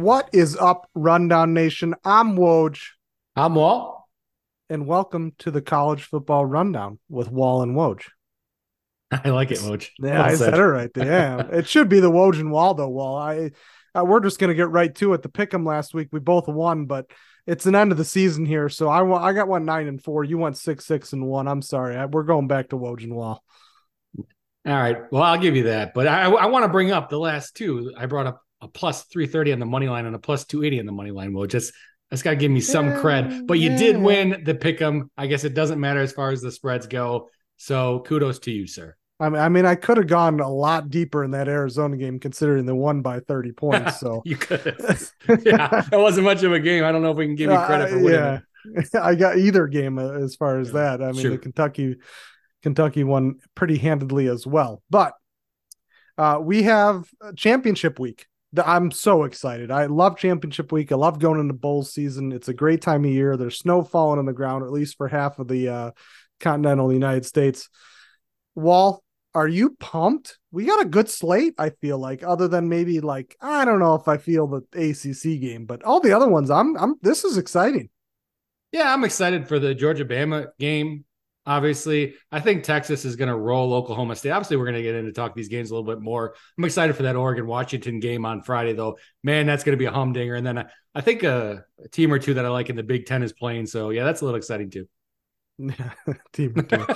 What is up, Rundown Nation? I'm Woj, I'm Walt. and welcome to the College Football Rundown with Wall and Woj. I like it, Woj. Yeah, Well I said it said. right there. Yeah, it should be the Woj and Wall, though. Wall, we're just gonna get right to it. The pick'em last week, we both won, but it's an end of the season here, so I got 9-4. You went 6-1. I'm sorry, we're going back to Woj and Wall. All right. Well, I'll give you that. But I want to bring up the last two. I brought up a plus 330 on the money line and a plus 280 on the money line. Well, that's got to give me some cred. But you did win the pick 'em. I guess it doesn't matter as far as the spreads go. So kudos to you, sir. I could have gone a lot deeper in that Arizona game, considering they won by 30 points. So you could have. Yeah, that wasn't much of a game. I don't know if we can give you credit for winning yeah. it. I got either game as far as that. I mean, sure. the Kentucky won pretty handedly as well. But we have championship week. I'm so excited. I love championship week. I love going into bowl season. It's a great time of year. There's snow falling on the ground, at least for half of the continental United States. Wall, are you pumped? We got a good slate, I feel like, other than maybe I don't know if I feel the ACC game, but all the other ones, this is exciting. Yeah, I'm excited for the Georgia-Bama game. Obviously, I think Texas is going to roll Oklahoma State. Obviously, we're going to get into talk these games a little bit more. I'm excited for that Oregon-Washington game on Friday, though. Man, that's going to be a humdinger. And then I think a team or two that I like in the Big Ten is playing. So, yeah, that's a little exciting, too. Team.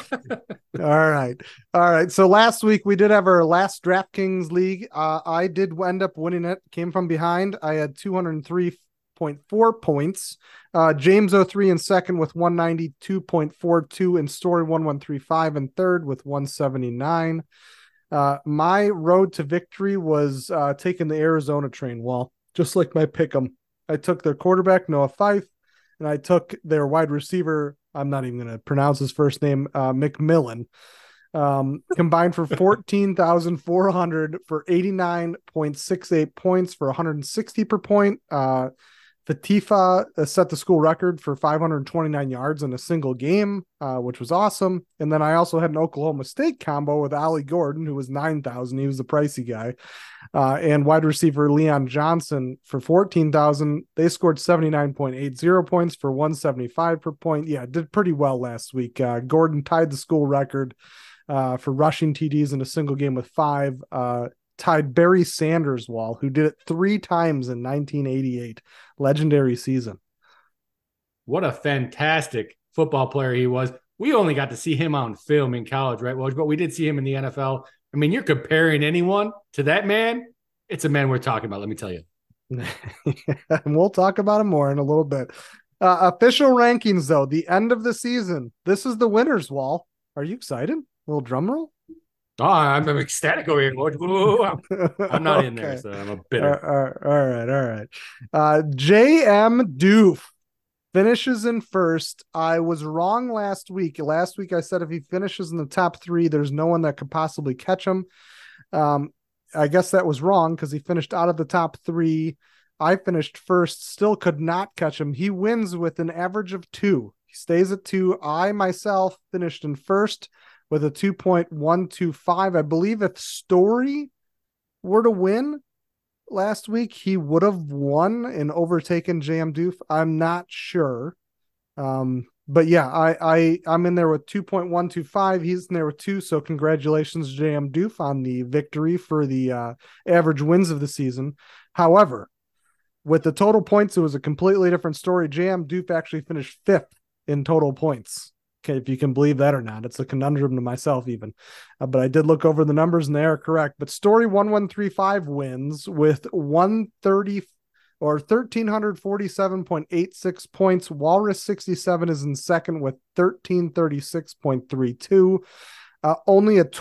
All right. So last week we did have our last DraftKings league. I did end up winning it. Came from behind. I had 203.4 points. James 03 in second with 192.42, and Story 1135 in third with 179. My road to victory was taking the Arizona train. Well, just like my pick 'em, I took their quarterback Noah Fife, and I took their wide receiver. I'm not even going to pronounce his first name, McMillan, combined for 14,400 for 89.68 points for 160 per point. Fatifa set the school record for 529 yards in a single game, which was awesome. And then I also had an Oklahoma State combo with Ali Gordon, who was 9,000. He was the pricey guy. And wide receiver Leon Johnson for 14,000. They scored 79.80 points for 175 per point. Yeah, did pretty well last week. Gordon tied the school record for rushing TDs in a single game with 5. Tied Barry Sanders, Wall, who did it 3 times in 1988. Legendary season. What a fantastic football player he was. We only got to see him on film in college, right, Woj? But we did see him in the NFL. I mean, you're comparing anyone to that man. It's a man we're talking about, let me tell you. And we'll talk about him more in a little bit. Official rankings, though, the end of the season. This is the winners, Wall. Are you excited? A little drum roll? Oh, I'm ecstatic over here. I'm not in there, so I'm a bitter. All right. JM Doof finishes in first. I was wrong last week. Last week I said if he finishes in the top 3, there's no one that could possibly catch him. I guess that was wrong because he finished out of the top 3. I finished first, still could not catch him. He wins with an average of 2. He stays at 2. I myself finished in first with a 2.125. I believe if Story were to win last week, he would have won and overtaken JM Doof. I'm not sure. But yeah, I'm in there with 2.125. He's in there with 2. So congratulations, JM Doof, on the victory for the average wins of the season. However, with the total points, it was a completely different story. JM Doof actually finished 5th in total points. Okay, if you can believe that or not. It's a conundrum to myself even. But I did look over the numbers and they are correct. But Story 1135 wins with 130 or 1,347.86 points. Walrus 67 is in second with 1,336.32. Only a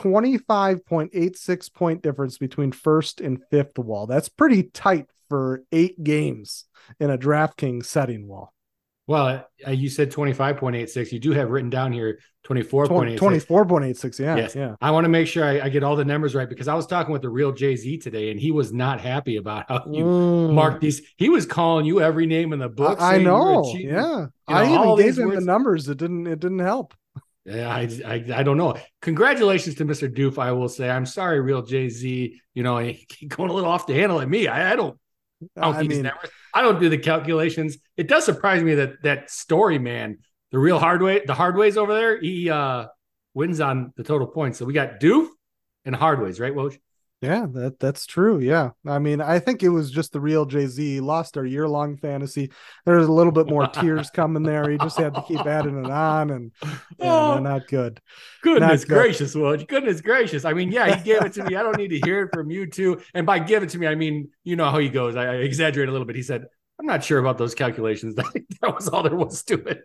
25.86 point difference between first and fifth, Wall. That's pretty tight for 8 games in a DraftKings setting, Wall. Well, you said 25.86. You do have written down here 24.86. 24.86, yeah. Yes. Yeah. I want to make sure I get all the numbers right because I was talking with the real Jay-Z today and he was not happy about how you marked these. He was calling you every name in the book. I know. Yeah. You know, I even gave him the numbers. It didn't help. Yeah, I don't know. Congratulations to Mr. Doof, I will say. I'm sorry, real Jay-Z. You know, he going a little off the handle at me. I don't I mean, I don't do the calculations. It does surprise me that Story man, the Hardways over there, he wins on the total points. So we got Doof and Hardways, right, Woj? yeah, that's true. Yeah. I mean, I think it was just the real Jay-Z lost our year-long fantasy. There's a little bit more tears coming there. He just had to keep adding it on, and yeah, no, Oh, not good. goodness Not good. gracious, Woj. Goodness gracious. I mean, yeah, he gave it to me. I don't need to hear it from you too. And by give it to me, I mean, you know how he goes. I exaggerate a little bit. He said, I'm not sure about those calculations. That was all there was to it.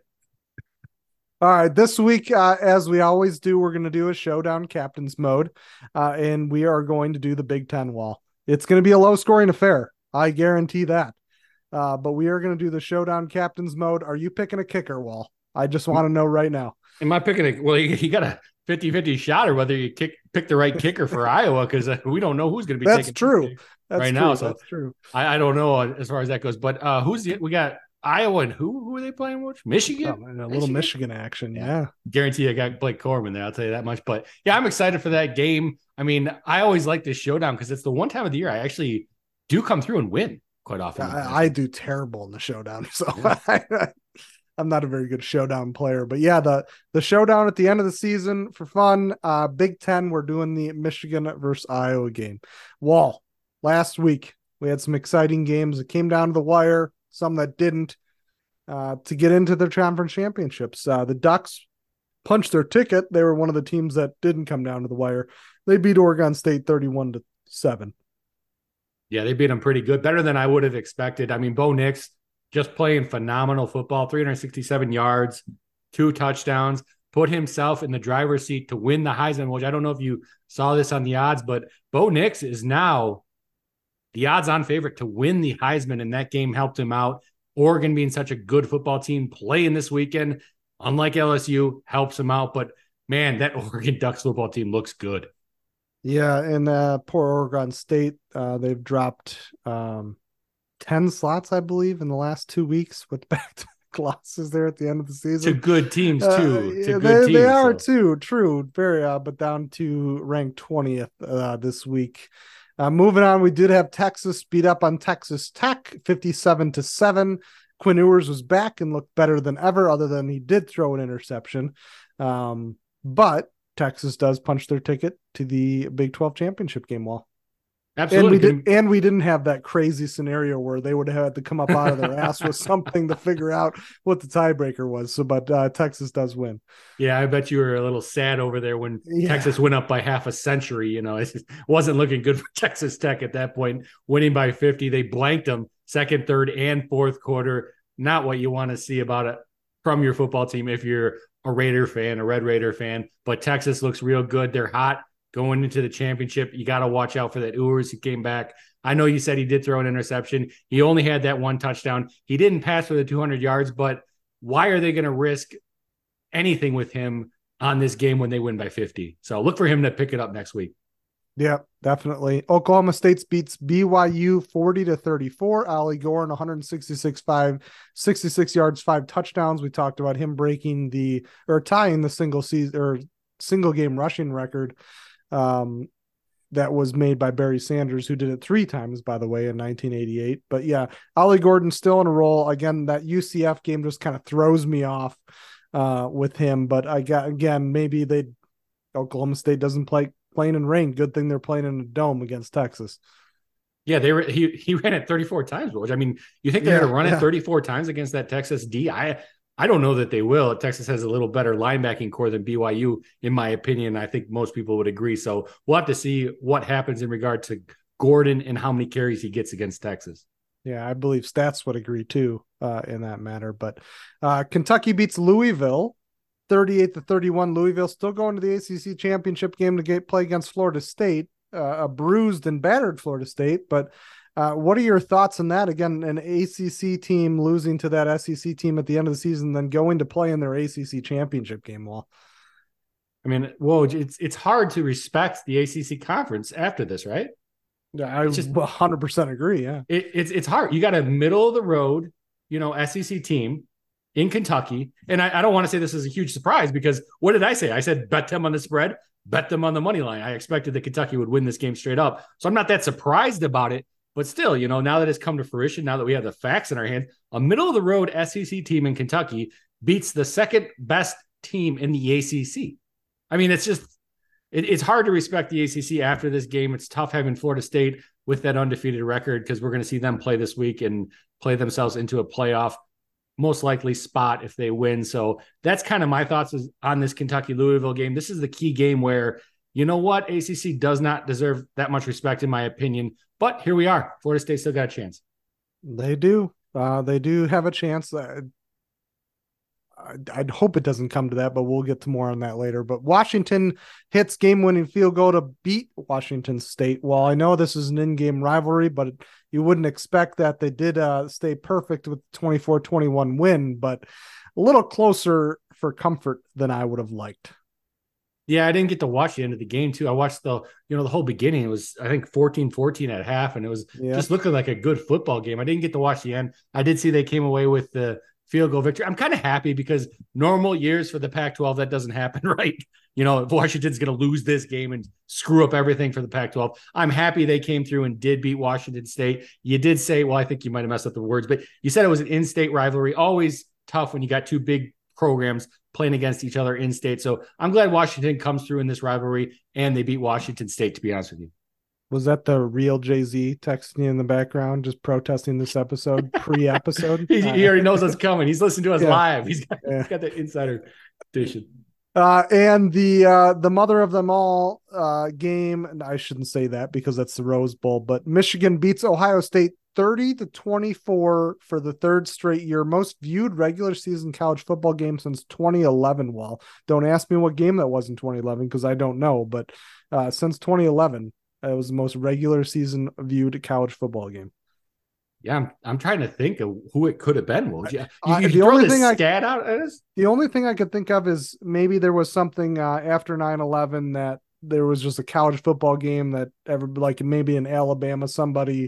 All right, this week, as we always do, we're going to do a showdown captain's mode, and we are going to do the Big Ten wall. It's going to be a low-scoring affair. I guarantee that. But we are going to do the showdown captain's mode. Are you picking a kicker, Wall? I just want to know right now. Am I picking a well? You got a 50-50 shot, or whether you pick the right kicker for Iowa, because we don't know who's going to be. That's taking true. That's right true. now. So that's true. I don't know as far as that goes. But we got Iowa and who are they playing with? Michigan. A little Michigan action. Yeah. Guarantee I got Blake Corum there. I'll tell you that much. But yeah, I'm excited for that game. I mean, I always like this showdown because it's the one time of the year I actually do come through and win quite often. I do terrible in the showdown, so yeah. I'm not a very good showdown player. But yeah, the showdown at the end of the season for fun. Big Ten, we're doing the Michigan versus Iowa game. Wall, last week we had some exciting games. It came down to the wire, some that didn't, to get into the conference championships. The Ducks punched their ticket. They were one of the teams that didn't come down to the wire. They beat Oregon State 31-7. Yeah, they beat them pretty good, better than I would have expected. I mean, Bo Nix just playing phenomenal football, 367 yards, 2 touchdowns, put himself in the driver's seat to win the Heisman, which I don't know if you saw this on the odds, but Bo Nix is now the odds-on favorite to win the Heisman, and that game helped him out. Oregon being such a good football team playing this weekend, unlike LSU, helps him out. But, man, that Oregon Ducks football team looks good. Yeah, and poor Oregon State, they've dropped 10 slots, I believe, in the last 2 weeks with back-to-back losses there at the end of the season. To good teams, too. They are, too. True. Very, but down to ranked 20th this week. Moving on, we did have Texas beat up on Texas Tech 57-7. Quinn Ewers was back and looked better than ever, other than he did throw an interception. But Texas does punch their ticket to the Big 12 championship game, Wall. Absolutely. And we didn't have that crazy scenario where they would have had to come up out of their ass with something to figure out what the tiebreaker was. So, but Texas does win. Yeah, I bet you were a little sad over there when Texas went up by half a century. You know, it wasn't looking good for Texas Tech at that point. Winning by 50, they blanked them second, third, and fourth quarter. Not what you want to see about it from your football team if you're a Raider fan, a Red Raider fan. But Texas looks real good. They're hot going into the championship. You got to watch out for that Ewers who came back. I know you said he did throw an interception. He only had that 1 touchdown. He didn't pass for the 200 yards, but why are they going to risk anything with him on this game when they win by 50? So look for him to pick it up next week. Yeah, definitely. Oklahoma State beats BYU 40-34. Ollie Gordon, 66 yards, 5 touchdowns. We talked about him tying the single game rushing record that was made by Barry Sanders, who did it 3 times, by the way, in 1988. But yeah, Ollie Gordon's still in a roll. Again, that UCF game just kind of throws me off with him. But maybe Oklahoma State doesn't playing in rain. Good thing they're playing in a dome against Texas. Yeah, he ran it 34 times, which I mean, you think they're going to run it 34 times against that Texas D? I don't know that they will. Texas has a little better linebacking core than BYU, in my opinion. I think most people would agree. So we'll have to see what happens in regard to Gordon and how many carries he gets against Texas. Yeah, I believe stats would agree too in that matter. But Kentucky beats Louisville 38-31. Louisville still going to the ACC championship game to play against Florida State, a bruised and battered Florida State. But what are your thoughts on that? Again, an ACC team losing to that SEC team at the end of the season, then going to play in their ACC championship game. Well, I mean, it's hard to respect the ACC conference after this, right? Yeah, I just 100% agree. Yeah, it's hard. You got a middle of the road, SEC team in Kentucky, and I don't want to say this is a huge surprise because what did I say? I said bet them on the spread, bet them on the money line. I expected that Kentucky would win this game straight up, so I'm not that surprised about it. But still, now that it's come to fruition, now that we have the facts in our hands, a middle of the road SEC team in Kentucky beats the second best team in the ACC. I mean, it's hard to respect the ACC after this game. It's tough having Florida State with that undefeated record because we're going to see them play this week and play themselves into a playoff, most likely spot if they win. So that's kind of my thoughts on this Kentucky-Louisville game. This is the key game where, you know what, ACC does not deserve that much respect in my opinion. But here we are. Florida State still got a chance. They do. They do have a chance. I'd hope it doesn't come to that, but we'll get to more on that later. But Washington hits game-winning field goal to beat Washington State. Well, I know this is an in-game rivalry, but you wouldn't expect that. They did stay perfect with the 24-21 win, but a little closer for comfort than I would have liked. Yeah, I didn't get to watch the end of the game too. I watched the whole beginning. It was, I think, 14-14 at half, and it was just looking like a good football game. I didn't get to watch the end. I did see they came away with the field goal victory. I'm kind of happy because normal years for the Pac-12, that doesn't happen, right? If Washington's going to lose this game and screw up everything for the Pac-12, I'm happy they came through and did beat Washington State. You did say, well, I think you might have messed up the words, but you said it was an in-state rivalry. Always tough when you got two big programs playing against each other in state. So I'm glad Washington comes through in this rivalry and they beat Washington State, to be honest with you. Was that the real Jay-Z texting you in the background, just protesting this episode, pre-episode? He already knows what's coming. He's listening to us live. He's got the insider edition. And the mother of them all game, and I shouldn't say that because that's the Rose Bowl, but Michigan beats Ohio State 30-24 for the third straight year. Most viewed regular season college football game since 2011. Well, don't ask me what game that was in 2011 because I don't know, but since 2011, it was the most regular season viewed college football game. Yeah, I'm trying to think of who it could have been. Well, you the only thing out at us? The only thing I could think of is maybe there was something after 9/11 that there was just a college football game that like maybe in Alabama, somebody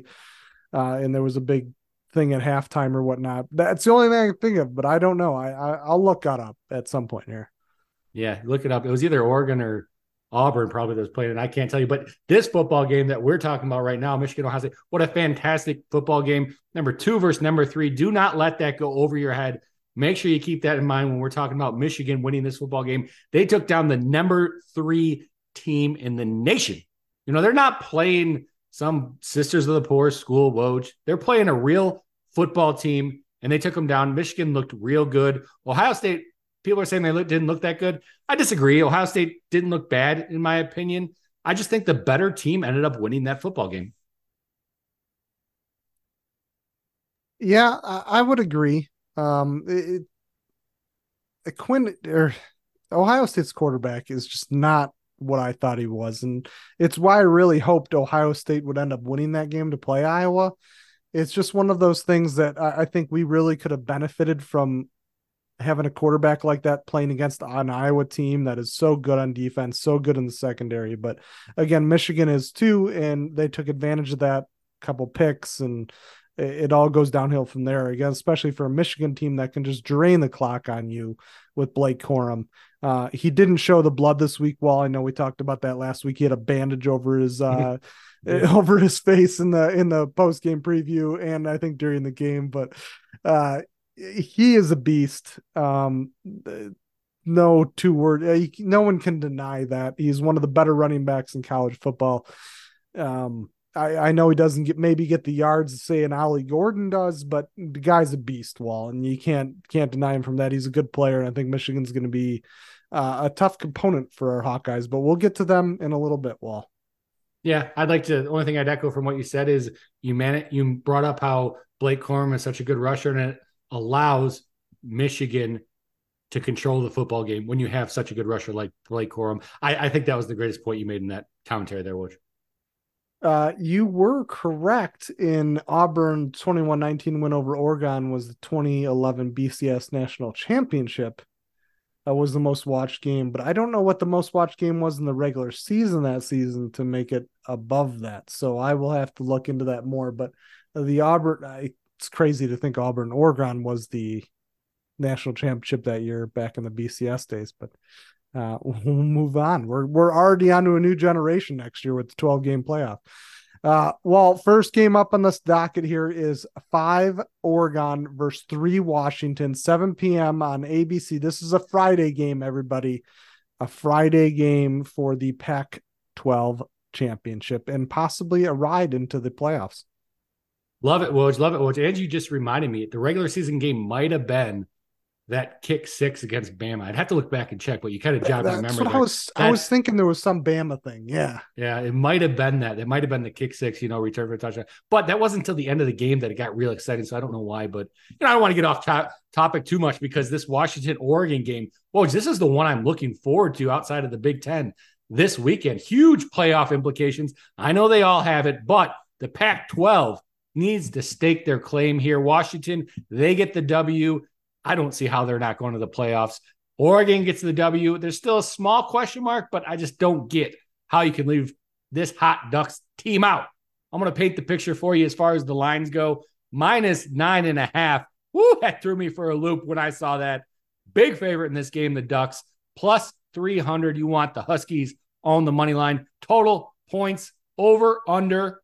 and there was a big thing at halftime or whatnot. That's the only thing I can think of, but I don't know. I'll look that up at some point here. Yeah, look it up. It was either Oregon or Auburn probably that was playing, and I can't tell you. But this football game that we're talking about right now, Michigan Ohio State, what a fantastic football game. Number 2 versus number 3. Do not let that go over your head. Make sure you keep that in mind when we're talking about Michigan winning this football game. They took down the number 3 team in the nation. They're not playing some Sisters of the Poor school, Woj. They're playing a real football team, and they took them down. Michigan looked real good. Ohio State, people are saying they didn't look that good. I disagree. Ohio State didn't look bad, in my opinion. I just think the better team ended up winning that football game. Yeah, I would agree. Ohio State's quarterback is just not what I thought he was. And it's why I really hoped Ohio State would end up winning that game to play Iowa. It's just one of those things that I think we really could have benefited from having a quarterback like that playing against an Iowa team that is so good on defense, so good in the secondary. But again, Michigan is too, and they took advantage of that, couple picks, and it all goes downhill from there again, especially for a Michigan team that can just drain the clock on you with Blake Corum. He didn't show the blood this week. Well, I know we talked about that last week. He had a bandage over his over his face in the post game preview, and I think during the game. But he is a beast. No two-word. No one can deny that. He's one of the better running backs in college football. I know he doesn't get the yards say an Ollie Gordon does, but the guy's a beast, Wall, and you can't deny him from that. He's a good player, and I think Michigan's going to be a tough component for our Hawkeyes, but we'll get to them in a little bit, Wall. Yeah, the only thing I'd echo from what you said is you brought up how Blake Corum is such a good rusher, and it allows Michigan to control the football game when you have such a good rusher like Blake Corum. I think that was the greatest point you made in that commentary there, Woj. You were correct in Auburn 21-19 win over Oregon was the 2011 BCS National Championship. That was the most watched game, but I don't know what the most watched game was in the regular season that season to make it above that. So I will have to look into that more. But the Auburn, it's crazy to think Auburn Oregon was the national championship that year back in the BCS days, but we'll move on. We're already on to a new generation next year with the 12-game playoff. Well, first game up on this docket here is 5 Oregon versus 3 Washington, 7 p.m. on ABC. This is a Friday game, everybody. A Friday game for the Pac 12 championship and possibly a ride into the playoffs. Love it, Woj. Love it, Woj. And you just reminded me, the regular season game might have been that kick six against Bama. I'd have to look back and check, but you kind of jogged my That's memory what there. I was thinking there was some Bama thing. Yeah. Yeah, it might have been that. It might have been the kick six, return for a touchdown. But that wasn't until the end of the game that it got real exciting. So I don't know why, but I don't want to get off topic too much because this Washington Oregon game, Woj, this is the one I'm looking forward to outside of the Big Ten this weekend. Huge playoff implications. I know they all have it, but the Pac 12 needs to stake their claim here. Washington, they get the W. I don't see how they're not going to the playoffs. Oregon gets the W. There's still a small question mark, but I just don't get how you can leave this hot Ducks team out. I'm going to paint the picture for you as far as the lines go. -9.5. Woo, that threw me for a loop when I saw that. Big favorite in this game, the Ducks. Plus 300. You want the Huskies on the money line. Total points over under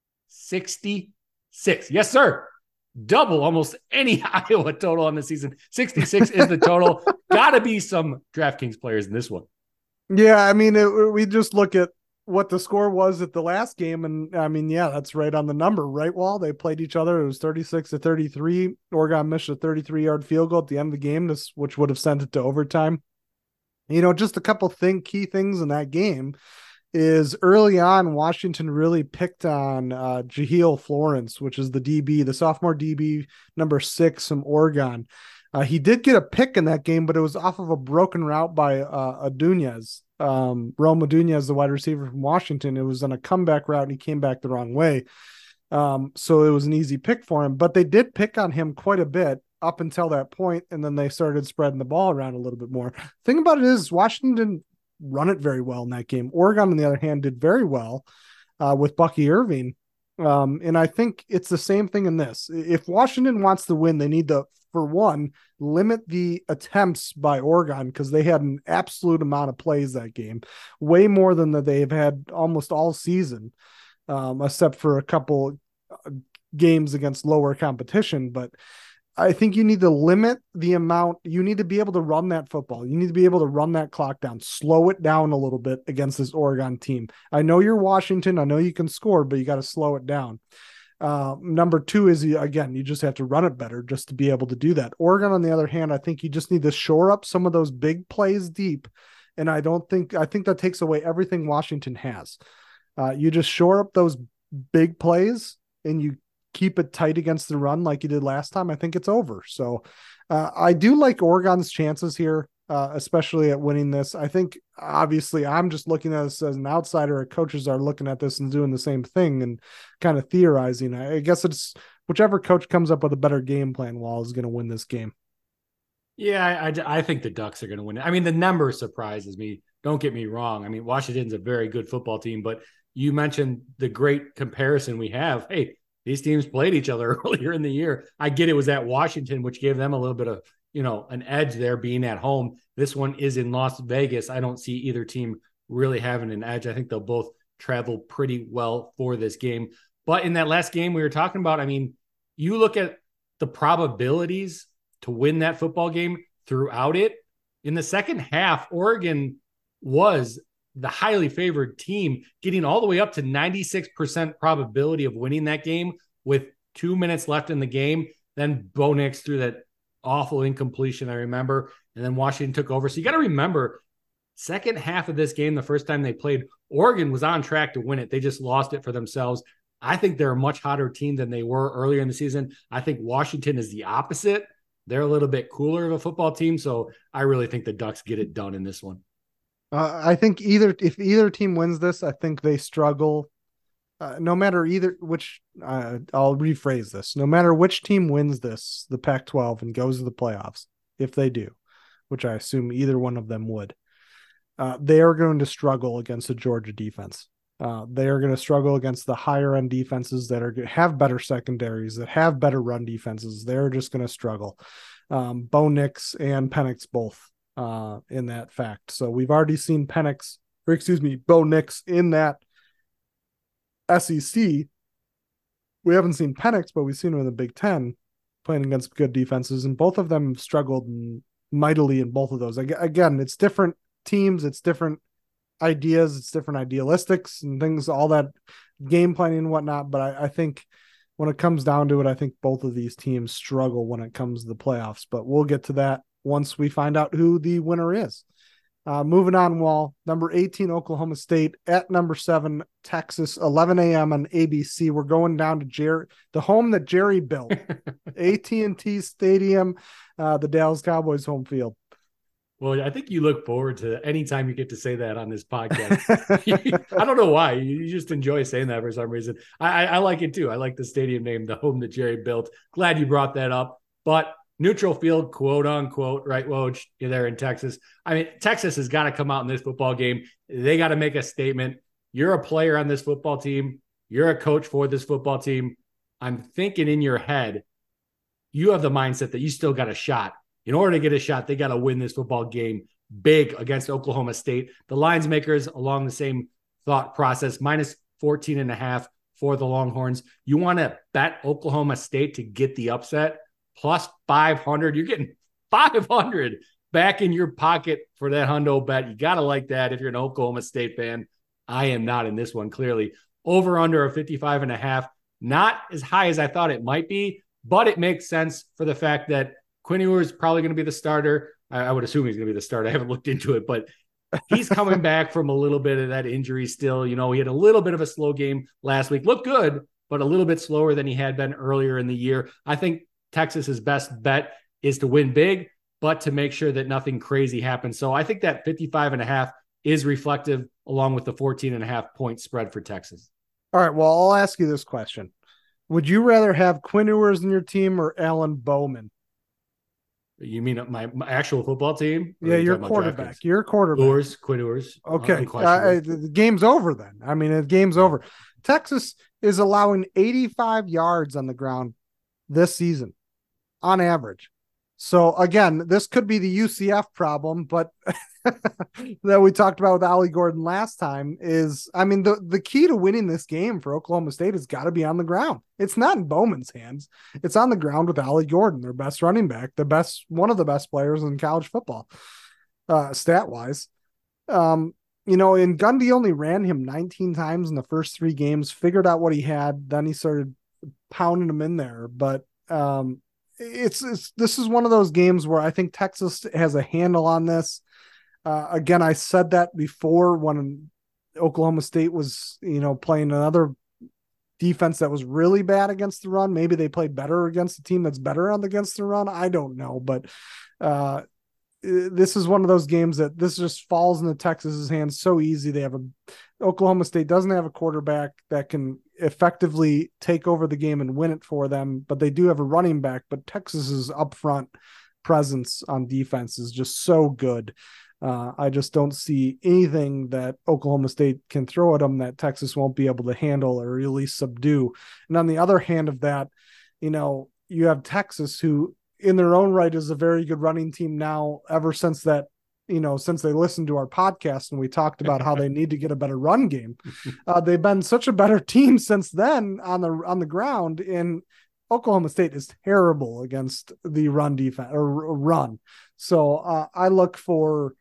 66. Yes, sir. Double almost any Iowa total on the season. 66 is the total. Got to be some DraftKings players in this one. Yeah, I mean, we just look at what the score was at the last game, and I mean, yeah, that's right on the number, right, Wall? They played each other. It was 36-33. Oregon missed a 33-yard field goal at the end of the game, which would have sent it to overtime. Just a couple key things in that game is early on, Washington really picked on Jahlil Florence, which is the sophomore DB, number 6 from Oregon. He did get a pick in that game, but it was off of a broken route by Adunez. Rome Adunez, the wide receiver from Washington. It was on a comeback route, and he came back the wrong way. So it was an easy pick for him. But they did pick on him quite a bit up until that point, and then they started spreading the ball around a little bit more. Thing about it is Washington didn't run it very well in that game. Oregon, on the other hand, did very well with Bucky Irving. And I think it's the same thing in this. If Washington wants to win, they need to, for one, limit the attempts by Oregon because they had an absolute amount of plays that game, way more than that they've had almost all season, except for a couple games against lower competition. But I think you need to limit the amount. You need to be able to run that football. You need to be able to run that clock down, slow it down a little bit against this Oregon team. I know you're Washington. I know you can score, but you got to slow it down. Number 2 is, again, you just have to run it better just to be able to do that. Oregon, on the other hand, I think you just need to shore up some of those big plays deep. And I think that takes away everything Washington has. You just shore up those big plays and you keep it tight against the run like you did last time. I think it's over. So I do like Oregon's chances here, especially at winning this. I think obviously I'm just looking at this as an outsider. Coaches are looking at this and doing the same thing and kind of theorizing. I guess it's whichever coach comes up with a better game plan Wall is going to win this game. Yeah, I think the Ducks are going to win it. I mean, the number surprises me. Don't get me wrong. I mean, Washington's a very good football team, but you mentioned the great comparison we have. Hey, these teams played each other earlier in the year. I get it was at Washington, which gave them a little bit of, an edge there being at home. This one is in Las Vegas. I don't see either team really having an edge. I think they'll both travel pretty well for this game. But in that last game we were talking about, I mean, you look at the probabilities to win that football game throughout it. In the second half, Oregon was the highly favored team, getting all the way up to 96% probability of winning that game with 2 minutes left in the game. Then Bo Nix threw that awful incompletion, I remember, and then Washington took over. So you got to remember, second half of this game, the first time they played, Oregon was on track to win it. They just lost it for themselves. I think they're a much hotter team than they were earlier in the season. I think Washington is the opposite. They're a little bit cooler of a football team. So I really think the Ducks get it done in this one. I think if either team wins this, I think they struggle. No matter which, I'll rephrase this. No matter which team wins this, the Pac-12 and goes to the playoffs, if they do, which I assume either one of them would, they are going to struggle against the Georgia defense. They are going to struggle against the higher end defenses that have better secondaries, that have better run defenses. They're just going to struggle. Bo Nix and Penix both in that fact. So we've already seen Bo Nix in that SEC, we haven't seen Penix, but we've seen him in the Big Ten playing against good defenses, and both of them struggled mightily in both of those. Again, it's different teams, it's different ideas, it's different idealistics and things, all that game planning and whatnot. But I think when it comes down to it, I think both of these teams struggle when it comes to the playoffs. But we'll get to that once we find out who the winner is. Moving on, Wall, number 18, Oklahoma State at number 7, Texas, 11 a.m. on ABC. We're going down to the home that Jerry built, AT&T Stadium, the Dallas Cowboys home field. Well, I think you look forward to any time you get to say that on this podcast. I don't know why. You just enjoy saying that for some reason. I like it too. I like the stadium name, the home that Jerry built. Glad you brought that up. But neutral field, quote unquote, right, Woj? You're there in Texas. I mean, Texas has got to come out in this football game. They got to make a statement. You're a player on this football team. You're a coach for this football team. I'm thinking in your head, you have the mindset that you still got a shot. In order to get a shot, they got to win this football game big against Oklahoma State. The lines makers along the same thought process, minus 14.5 for the Longhorns. You want to bet Oklahoma State to get the upset? Plus 500, you're getting 500 back in your pocket for that hundo bet. You got to like that if you're an Oklahoma State fan. I am not in this one, clearly. Over under a 55.5, not as high as I thought it might be, but it makes sense for the fact that Quinn Ewers is probably going to be the starter. I would assume he's going to be the starter. I haven't looked into it, but he's coming back from a little bit of that injury still. You know, he had a little bit of a slow game last week. Looked good, but a little bit slower than he had been earlier in the year. I think Texas's best bet is to win big, but to make sure that nothing crazy happens. So I think that 55.5 is reflective along with the 14.5 point spread for Texas. All right. Well, I'll ask you this question. Would you rather have Quinn Ewers in your team or Alan Bowman? You mean my actual football team? Yeah, your quarterback. Your quarterback. Quinn Ewers. Okay. The game's over then. I mean, the game's over. Texas is allowing 85 yards on the ground this season on average. So again, this could be the UCF problem, but that we talked about with Ollie Gordon last time is, I mean, the key to winning this game for Oklahoma State has got to be on the ground. It's not in Bowman's hands. It's on the ground with Ollie Gordon, their best running back, one of the best players in college football, stat wise. And Gundy only ran him 19 times in the first 3 games, figured out what he had. Then he started pounding him in there, but this is one of those games where I think Texas has a handle on this. Again, I said that before when Oklahoma State was, playing another defense that was really bad against the run. Maybe they played better against a team that's better against the run. I don't know, but this is one of those games that this just falls into Texas's hands so easy. Oklahoma State doesn't have a quarterback that can effectively take over the game and win it for them, but they do have a running back. But Texas's upfront presence on defense is just so good. I just don't see anything that Oklahoma State can throw at them that Texas won't be able to handle or at least subdue. And on the other hand of that, you have Texas, who in their own right is a very good running team now, ever since that, since they listened to our podcast and we talked about how they need to get a better run game. They've been such a better team since then on the ground, and Oklahoma State is terrible against the run defense or run. So I look for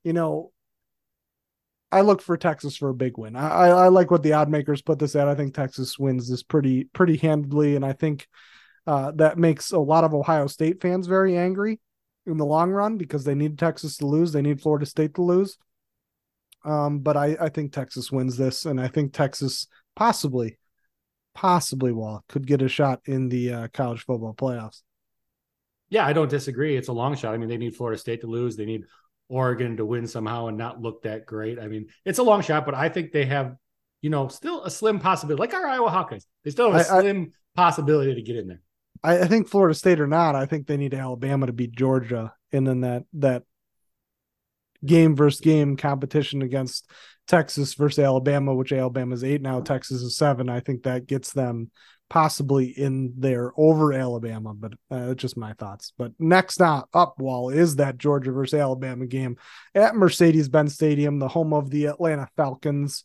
Texas for a big win. I like what the odd makers put this at. I think Texas wins this pretty handedly, and I think that makes a lot of Ohio State fans very angry in the long run because they need Texas to lose. They need Florida State to lose. But I think Texas wins this, and I think Texas possibly could get a shot in the college football playoffs. Yeah, I don't disagree. It's a long shot. I mean, they need Florida State to lose. They need Oregon to win somehow and not look that great. I mean, it's a long shot, but I think they have, still a slim possibility, like our Iowa Hawkeyes. They still have a slim possibility to get in there. I think Florida State or not, I think they need Alabama to beat Georgia, and then that game versus game competition against Texas versus Alabama, which Alabama's 8 now, Texas is 7. I think that gets them possibly in there over Alabama, but just my thoughts. But next up, Wall, is that Georgia versus Alabama game at Mercedes-Benz Stadium, the home of the Atlanta Falcons.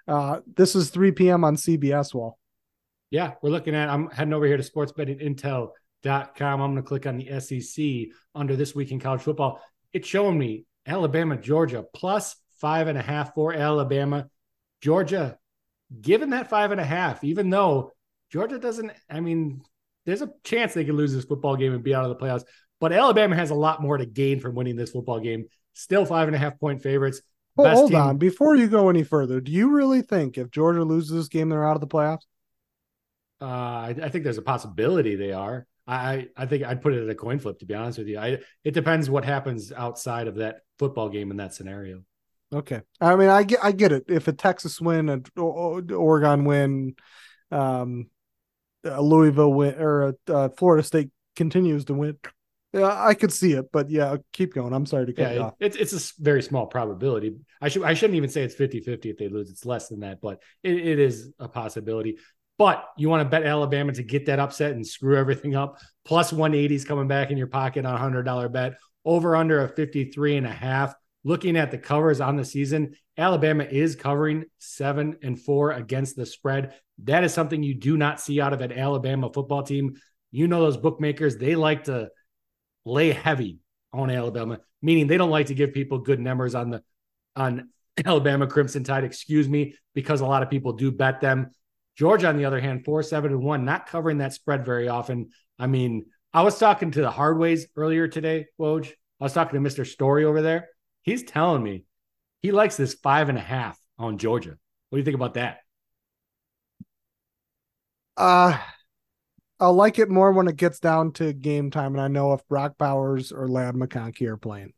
This is 3 p.m. on CBS. Wall. Yeah, I'm heading over here to sportsbettingintel.com. I'm going to click on the SEC under this week in college football. It's showing me Alabama, Georgia, plus 5.5 for Alabama. Georgia, given that 5.5, even though Georgia doesn't, there's a chance they could lose this football game and be out of the playoffs, but Alabama has a lot more to gain from winning this football game. Still 5.5-point favorites. Well, hold on. Before you go any further, do you really think if Georgia loses this game, they're out of the playoffs? I think there's a possibility they are. I think I'd put it at a coin flip, to be honest with you. It depends what happens outside of that football game in that scenario. Okay. I mean, I get it. If a Texas win, an Oregon win, a Louisville win, or a Florida State continues to win, I could see it. But yeah, keep going. I'm sorry to cut you off. It's a very small probability. I shouldn't even say it's 50-50 if they lose. It's less than that, but it is a possibility. But you want to bet Alabama to get that upset and screw everything up. Plus 180 is coming back in your pocket on a $100 bet. Over under a 53.5. Looking at the covers on the season, Alabama is covering 7-4 against the spread. That is something you do not see out of an Alabama football team. You know, those bookmakers, they like to lay heavy on Alabama, meaning they don't like to give people good numbers on Alabama Crimson Tide, because a lot of people do bet them. Georgia, on the other hand, 4-7-1, not covering that spread very often. I mean, I was talking to the Hardways earlier today, Woj. I was talking to Mr. Story over there. He's telling me he likes this 5.5 on Georgia. What do you think about that? I'll like it more when it gets down to game time, and I know if Brock Bowers or Ladd McConkey are playing.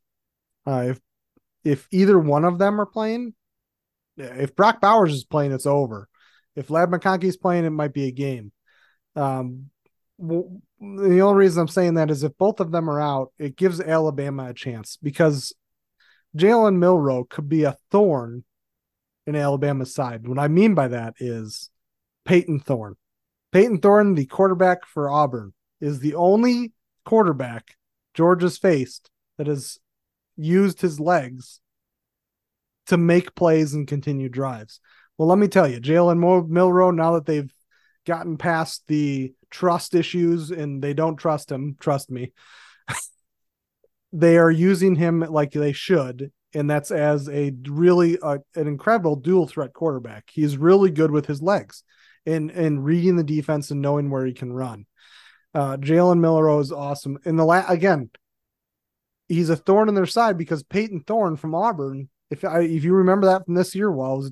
If either one of them are playing, if Brock Bowers is playing, it's over. If Ladd McConkey's playing, it might be a game. The only reason I'm saying that is if both of them are out, it gives Alabama a chance, because Jalen Milroe could be a thorn in Alabama's side. What I mean by that is Peyton Thorne. Peyton Thorne, the quarterback for Auburn, is the only quarterback Georgia's faced that has used his legs to make plays and continue drives. Well, let me tell you, Jalen Milroe, now that they've gotten past the trust issues and they don't trust him, trust me, they are using him like they should, and that's as a really an incredible dual threat quarterback. He's really good with his legs and reading the defense and knowing where he can run. Jalen Milroe is awesome. Again, he's a thorn in their side because Peyton Thorne from Auburn, if you remember that from this year, it was a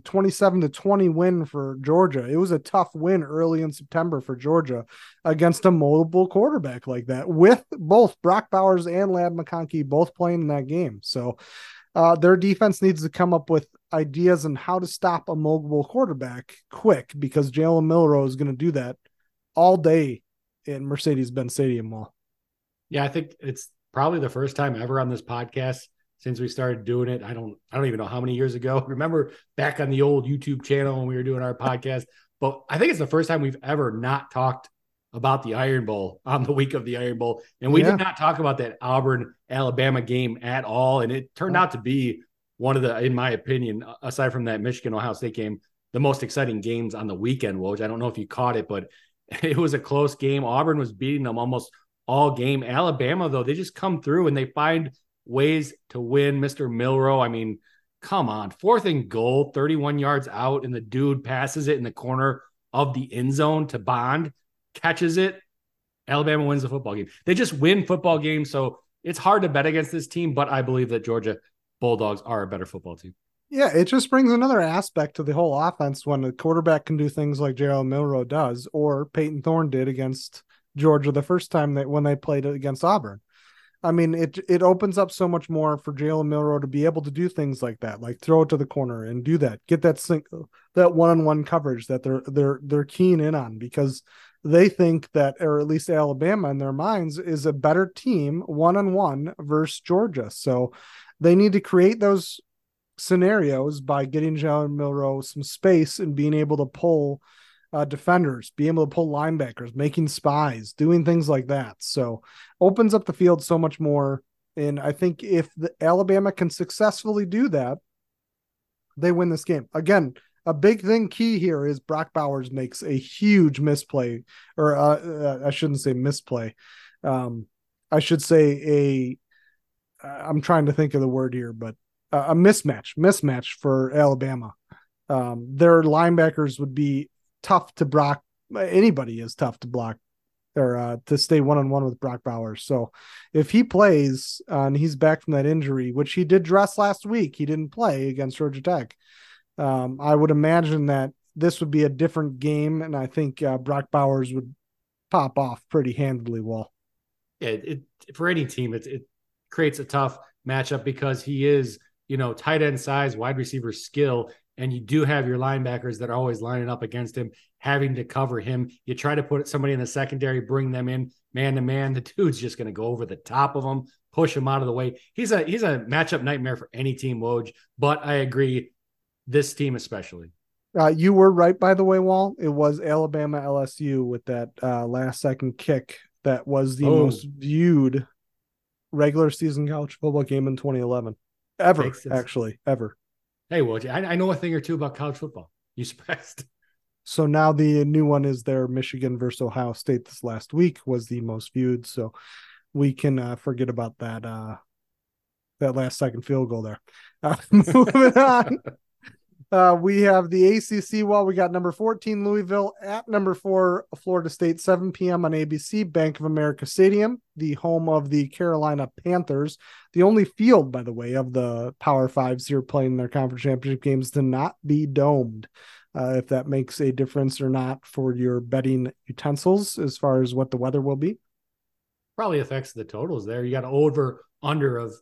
27-20 win for Georgia. It was a tough win early in September for Georgia against a mobile quarterback like that, with both Brock Bowers and Ladd McConkey both playing in that game. So their defense needs to come up with ideas on how to stop a mobile quarterback quick, because Jalen Milroe is going to do that all day in Mercedes-Benz Stadium. Mall. Yeah, I think it's probably the first time ever on this podcast since we started doing it. I don't even know how many years ago. Remember back on the old YouTube channel when we were doing our podcast, but I think it's the first time we've ever not talked about the Iron Bowl on the week of the Iron Bowl. And we did not talk about that Auburn-Alabama game at all. And it turned out to be one of the, in my opinion, aside from that Michigan-Ohio State game, the most exciting games on the weekend, Woj. I don't know if you caught it, but it was a close game. Auburn was beating them almost all game. Alabama, though, they just come through and they find ways to win. Mr. Milroe, I mean, come on. 4th and goal, 31 yards out, and the dude passes it in the corner of the end zone to Bond, catches it. Alabama wins the football game. They just win football games, so it's hard to bet against this team, but I believe that Georgia Bulldogs are a better football team. Yeah, it just brings another aspect to the whole offense when the quarterback can do things like Jalen Milroe does, or Peyton Thorne did against Georgia the first time when they played against Auburn. I mean, it opens up so much more for Jalen Milroe to be able to do things like that, like throw it to the corner and do that, get that one-on-one coverage that they're keen in on, because they think that, or at least Alabama in their minds, is a better team one-on-one versus Georgia. So they need to create those scenarios by getting Jalen Milroe some space and being able to pull defenders, being able to pull linebackers, making spies, doing things like that. So opens up the field so much more. And I think if the Alabama can successfully do that, they win this game. Again, a big thing key here is Brock Bowers makes a huge misplay, or I shouldn't say misplay. I should say I'm trying to think of the word here, but a mismatch for Alabama. Their linebackers would be tough to block. Anybody is tough to block or to stay one-on-one with Brock Bowers. So if he plays and he's back from that injury, which he did dress last week, he didn't play against Georgia Tech. I would imagine that this would be a different game, and I think Brock Bowers would pop off pretty handily. Well, it for any team, it creates a tough matchup because he is, tight end size, wide receiver skill, and you do have your linebackers that are always lining up against him, having to cover him. You try to put somebody in the secondary, bring them in man to man. The dude's just going to go over the top of them, push him out of the way. He's a matchup nightmare for any team, Woj. But I agree, this team especially. You were right, by the way, Wall. It was Alabama LSU with that last second kick that was the most viewed regular season college football game in 2011 ever. Actually, ever. Hey, Woj, I know a thing or two about college football. You surprised? So now the new one is their Michigan versus Ohio State this last week was the most viewed. So we can forget about that last second field goal there. Moving on. We have the ACC. Well, we got number 14 Louisville at number 4 Florida State, 7 p.m. on ABC, Bank of America Stadium, the home of the Carolina Panthers. The only field, by the way, of the Power Fives here playing their conference championship games to not be domed. If that makes a difference or not for your betting utensils as far as what the weather will be. Probably affects the totals there. You got over under of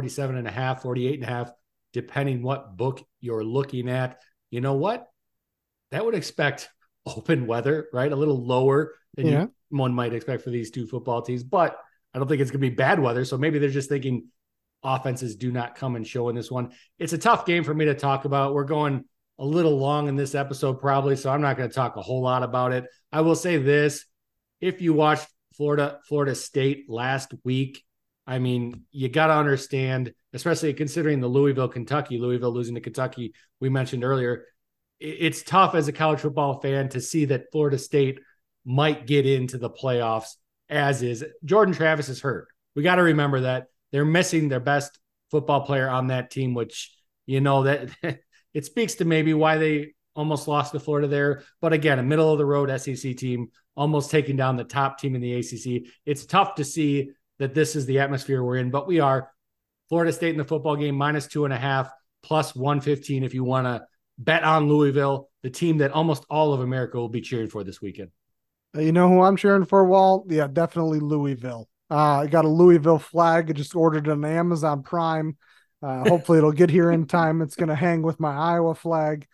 47.5, 48.5. Depending what book you're looking at. You know what? That would expect open weather, right? A little lower than one might expect for these two football teams, but I don't think it's going to be bad weather. So maybe they're just thinking offenses do not come and show in this one. It's a tough game for me to talk about. We're going a little long in this episode probably, so I'm not going to talk a whole lot about it. I will say this. If you watched Florida State last week, I mean, you got to understand, especially considering the Louisville losing to Kentucky, we mentioned earlier, it's tough as a college football fan to see that Florida State might get into the playoffs as is. Jordan Travis is hurt. We got to remember that they're missing their best football player on that team, which, that it speaks to maybe why they almost lost to Florida there. But again, a middle of the road SEC team, almost taking down the top team in the ACC. It's tough to see that this is the atmosphere we're in, but we are. Florida State in the football game, -2.5, plus 115 if you want to bet on Louisville, the team that almost all of America will be cheering for this weekend. You know who I'm cheering for, Walt? Yeah, definitely Louisville. I got a Louisville flag. I just ordered it on Amazon Prime. Hopefully it'll get here in time. It's going to hang with my Iowa flag.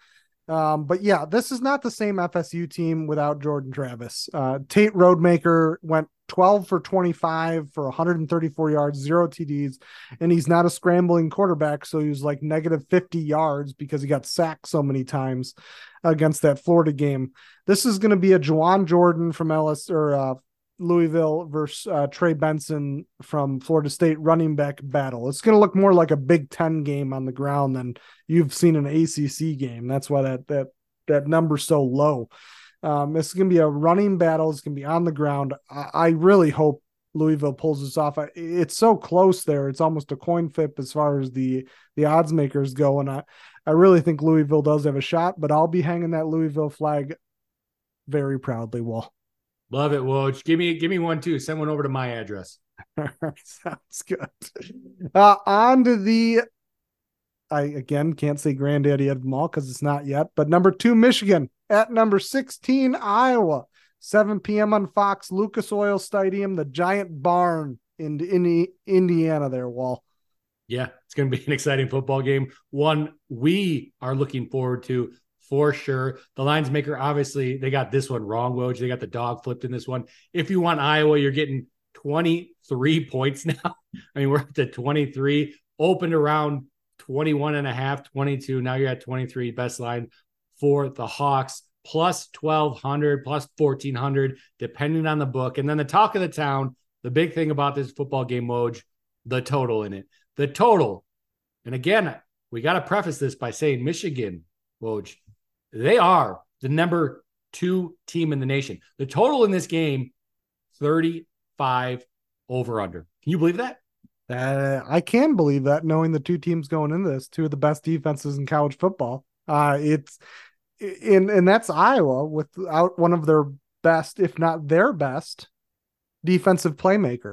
But yeah, this is not the same FSU team without Jordan Travis. Tate Rodemaker went 12 for 25 for 134 yards, 0 TDs, and he's not a scrambling quarterback, so he was like negative 50 yards because he got sacked so many times against that Florida game. This is going to be a Juwan Jordan from Louisville versus Trey Benson from Florida State running back battle. It's going to look more like a Big Ten game on the ground than you've seen an ACC game. That's why that number's so low. This is going to be a running battle. It's going to be on the ground. I really hope Louisville pulls this off. It's so close there. It's almost a coin flip as far as the odds makers go. And I really think Louisville does have a shot, but I'll be hanging that Louisville flag very proudly, Will. Love it, Woj. Give me one too. Send one over to my address. Sounds good. On to I again can't say granddaddy of them all because it's not yet, but number 2, Michigan at number 16, Iowa, 7 p.m. on Fox, Lucas Oil Stadium, the giant barn in Indiana there, Wall. Yeah, it's going to be an exciting football game. One we are looking forward to for sure. The lines maker, obviously, they got this one wrong, Woj. They got the dog flipped in this one. If you want Iowa, you're getting 23 points now. I mean, we're up to 23, opened around 21.5, 22. Now you're at 23, best line for the Hawks, plus 1,200, plus 1,400, depending on the book. And then the talk of the town, the big thing about this football game, Woj, the total in it. The total. And again, we got to preface this by saying Michigan, Woj, They are the number 2 team in the nation. The total in this game, 35 over under. Can you believe that? I can believe that, knowing the two teams going into this, two of the best defenses in college football. And that's Iowa without one of their best, if not their best, defensive playmaker.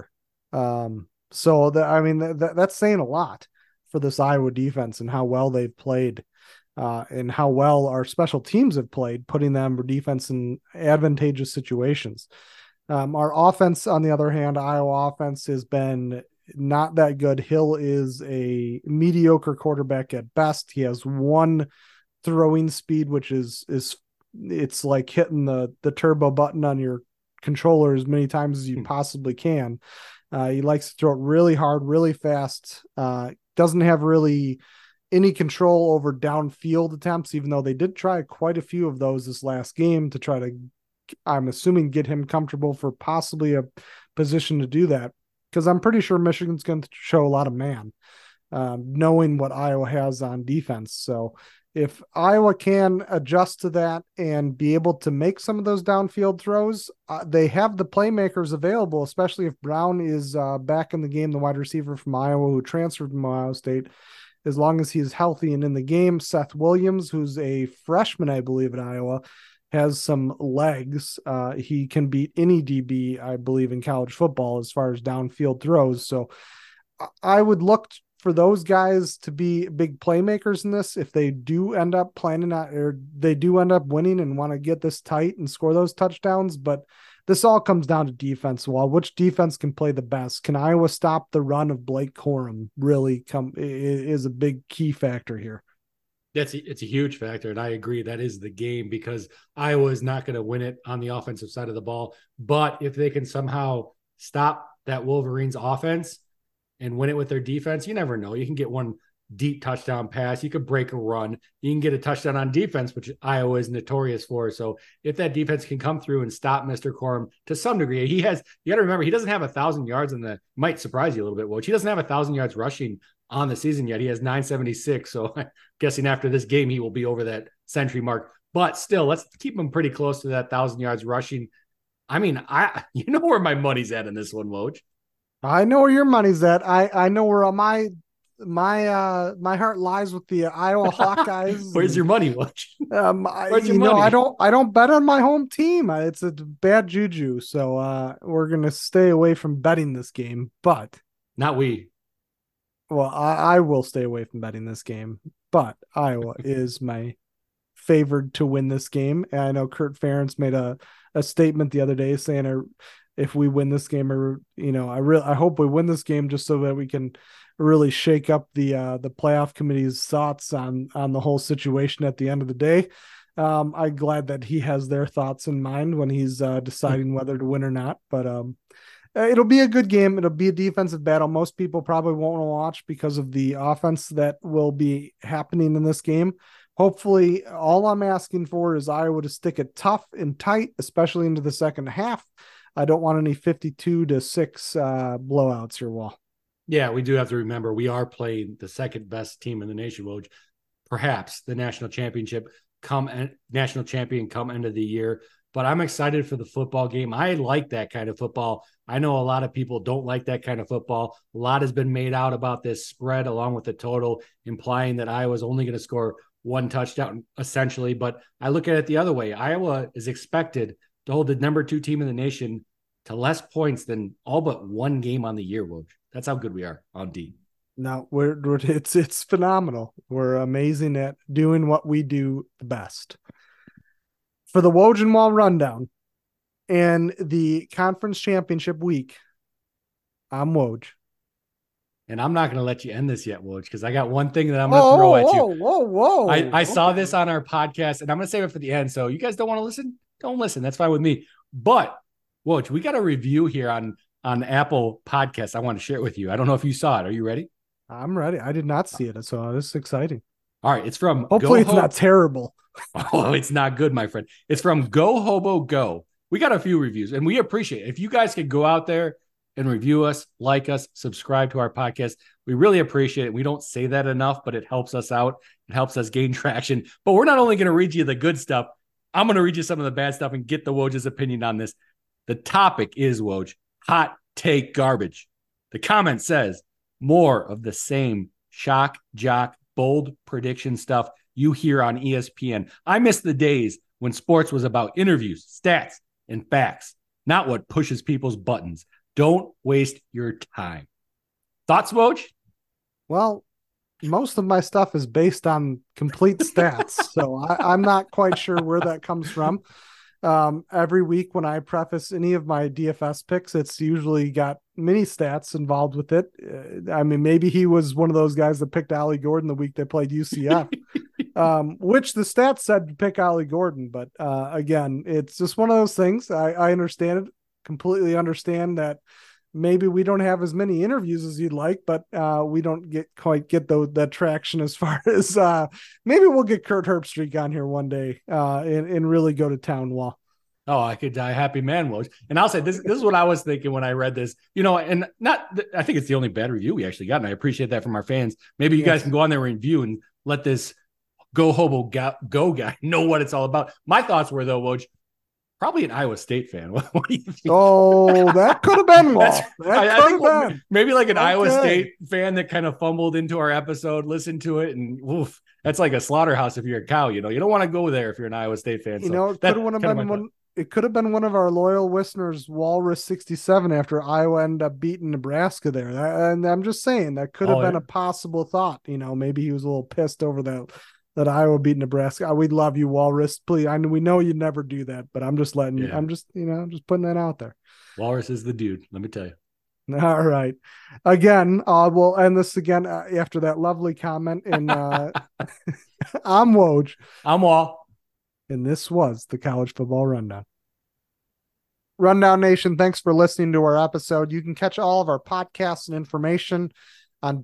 So that's saying a lot for this Iowa defense and how well they've played, and how well our special teams have played, putting them defense in advantageous situations. Our offense, on the other hand, Iowa offense has been not that good. Hill is a mediocre quarterback at best. He has one throwing speed, which is it's like hitting the turbo button on your controller as many times as you possibly can. He likes to throw it really hard, really fast. Doesn't have really any control over downfield attempts, even though they did try quite a few of those this last game to try to, I'm assuming, get him comfortable for possibly a position to do that. Because I'm pretty sure Michigan's going to show a lot of man, knowing what Iowa has on defense. So if Iowa can adjust to that and be able to make some of those downfield throws, they have the playmakers available, especially if Brown is back in the game, the wide receiver from Iowa who transferred from Ohio State. As long as he's healthy and in the game, Seth Williams, who's a freshman, I believe, at Iowa, has some legs. He can beat any DB, I believe, in college football as far as downfield throws. So I would look for those guys to be big playmakers in this. If they do end up planning out, or they do end up winning and want to get this tight and score those touchdowns. But this all comes down to defense. Well, which defense can play the best? Can Iowa stop the run of Blake Corum? Really is a big key factor here. It's a huge factor, and I agree that is the game, because Iowa is not going to win it on the offensive side of the ball. But if they can somehow stop that Wolverines offense and win it with their defense, you never know. You can get one deep touchdown pass. You could break a run. You can get a touchdown on defense, which Iowa is notorious for. So if that defense can come through and stop Mr. Corum to some degree, you got to remember, he doesn't have 1,000 yards might surprise you a little bit, Woj. He doesn't have 1,000 yards rushing on the season yet. He has 976. So I'm guessing after this game, he will be over that century mark. But still, let's keep him pretty close to that 1,000 yards rushing. I mean, you know where my money's at in this one, Woj. I know where your money's at. I know where my heart lies with the Iowa Hawkeyes. Where's your money, Woj? Where's your money? I don't bet on my home team. It's a bad juju. So we're gonna stay away from betting this game. But not we. Well, I will stay away from betting this game, but Iowa is my favored to win this game. And I know Kurt Ferentz made a statement the other day saying, if we win this game, or I hope we win this game just so that we can really shake up the playoff committee's thoughts on the whole situation at the end of the day. I'm glad that he has their thoughts in mind when he's deciding whether to win or not. But it'll be a good game. It'll be a defensive battle. Most people probably won't watch because of the offense that will be happening in this game. Hopefully, all I'm asking for is Iowa to stick it tough and tight, especially into the second half. I don't want any 52-6 blowouts here, Wall. Yeah, we do have to remember we are playing the second best team in the nation, Woj. Perhaps the national champion come end of the year. But I'm excited for the football game. I like that kind of football. I know a lot of people don't like that kind of football. A lot has been made out about this spread along with the total, implying that Iowa's only going to score one touchdown, essentially. But I look at it the other way. Iowa is expected to hold the number 2 team in the nation to less points than all but one game on the year, Woj. That's how good we are on D. No, it's phenomenal. We're amazing at doing what we do the best. For the Woj and Wall rundown and the conference championship week, I'm Woj. And I'm not going to let you end this yet, Woj, because I got one thing that I'm going to throw at you. Whoa. I saw this on our podcast, and I'm going to save it for the end. So you guys don't want to listen? Don't listen. That's fine with me. But, Woj, we got a review here on Apple Podcasts. I want to share it with you. I don't know if you saw it. Are you ready? I'm ready. I did not see it, so this is exciting. All right. It's from Hopefully it's not terrible. Oh, it's not good, my friend. It's from Go Hobo Go. We got a few reviews, and we appreciate it. If you guys could go out there and review us, like us, subscribe to our podcast. We really appreciate it. We don't say that enough, but it helps us out. It helps us gain traction. But we're not only going to read you the good stuff, I'm going to read you some of the bad stuff and get the Woj's opinion on this. The topic is, Woj, hot take garbage. The comment says, more of the same shock, jock, bold prediction stuff you hear on ESPN. I miss the days when sports was about interviews, stats, and facts, not what pushes people's buttons. Don't waste your time. Thoughts, Woj? Well, most of my stuff is based on complete stats, so I'm not quite sure where that comes from. Every week when I preface any of my DFS picks, it's usually got mini stats involved with it. I mean, maybe he was one of those guys that picked Ollie Gordon the week they played UCF, which the stats said to pick Ollie Gordon. But again, it's just one of those things. I understand it, completely understand that maybe we don't have as many interviews as you'd like, but we don't quite get that traction as far as maybe we'll get Kurt Herbstreit on here one day and really go to town. Wall. Oh, I could die happy man, Woj. And I'll say this is what I was thinking when I read this, and I think it's the only bad review we actually got. And I appreciate that from our fans. Maybe you guys can go on there and review and let this go hobo go guy know what it's all about. My thoughts were, though, Woj, probably an Iowa State fan. What do you think? Oh, that could have been one. I think maybe like an Iowa State fan that kind of fumbled into our episode, listened to it, and oof, that's like a slaughterhouse if you're a cow. You don't want to go there if you're an Iowa State fan. It could have been one of our loyal listeners, Walrus 67, after Iowa ended up beating Nebraska there. And I'm just saying that could have been a possible thought. Maybe he was a little pissed over that Iowa beat Nebraska. We'd love you, Walrus. Please, we know you'd never do that, but I'm just letting you. I'm just putting that out there. Walrus is the dude. Let me tell you. All right. Again, we'll end this again after that lovely comment. And I'm Woj. I'm Wall. And this was the College Football Rundown. Rundown Nation, thanks for listening to our episode. You can catch all of our podcasts and information on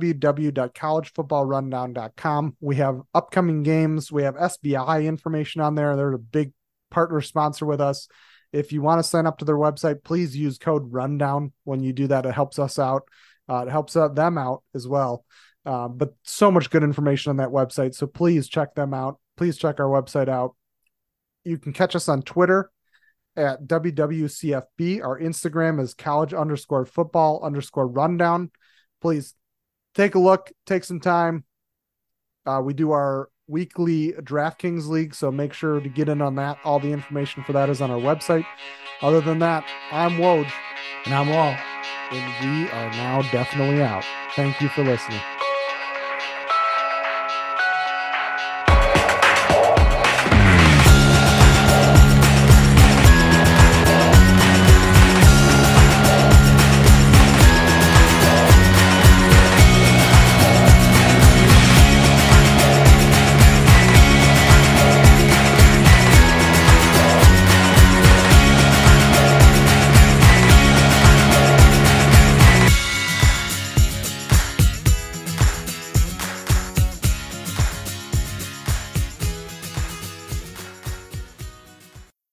www.collegefootballrundown.com. We have upcoming games. We have SBI information on there. They're a big partner sponsor with us. If you want to sign up to their website, please use code RUNDOWN. When you do that, it helps us out. It helps them out as well. But so much good information on that website. So please check them out. Please check our website out. You can catch us on Twitter at WWCFB. Our Instagram is college_football_rundown. Please take a look, take some time. We do our weekly DraftKings League, so make sure to get in on that. All the information for that is on our website. Other than that, I'm Woj. And I'm Wall. And we are now definitely out. Thank you for listening.